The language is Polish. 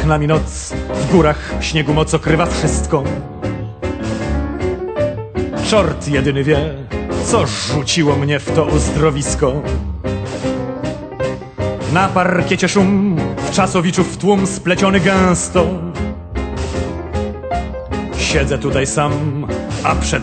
nami noc, w górach śniegu moc okrywa wszystko. Czort jedyny wie, co rzuciło mnie w to uzdrowisko. Na parkiecie szum, w czasowiczów tłum spleciony gęsto. Siedzę tutaj sam, a przed